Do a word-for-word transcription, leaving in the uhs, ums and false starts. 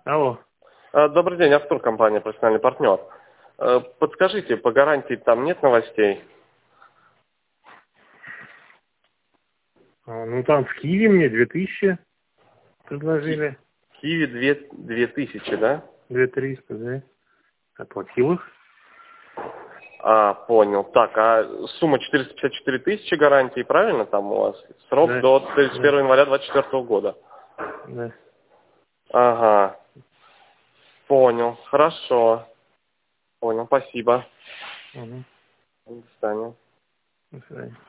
Алло. Добрый день, Артур, компания «Профессиональный партнер». Подскажите, по гарантии там нет новостей? А, ну там в Киеве мне две тысячи предложили. В Киеве две, две тысячи, да? Две триста, да? Оплатил их. А, понял. Так, а сумма четыреста пятьдесят четыре тысячи гарантии, правильно там у вас? Срок Да. до тридцать первого Да. января двадцать четвёртого года. Да. Ага. Понял. Хорошо. Понял. Спасибо. Угу. До свидания. До свидания.